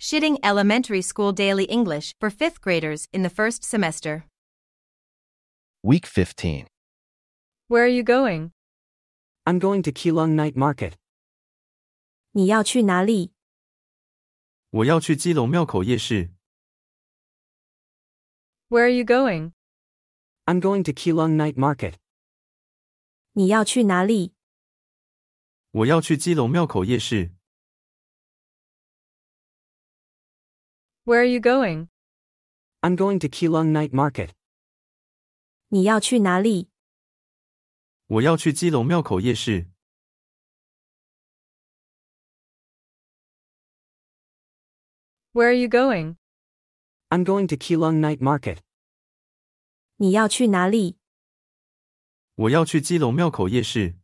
Shitting Elementary School Daily English for 5th graders in the first semester. Week 15. Where are you going? I'm going to Keelung Night Market. 你要去哪里？ 我要去基隆庙口夜市。 Where are you going? I'm going to Keelung Night Market. 你要去哪里？ 我要去基隆庙口夜市。 Where are you going? I'm going to Keelung Night Market. 你要去哪里？ 我要去基隆庙口夜市。 Where are you going? I'm going to Keelung Night Market. 你要去哪里？ 我要去基隆庙口夜市。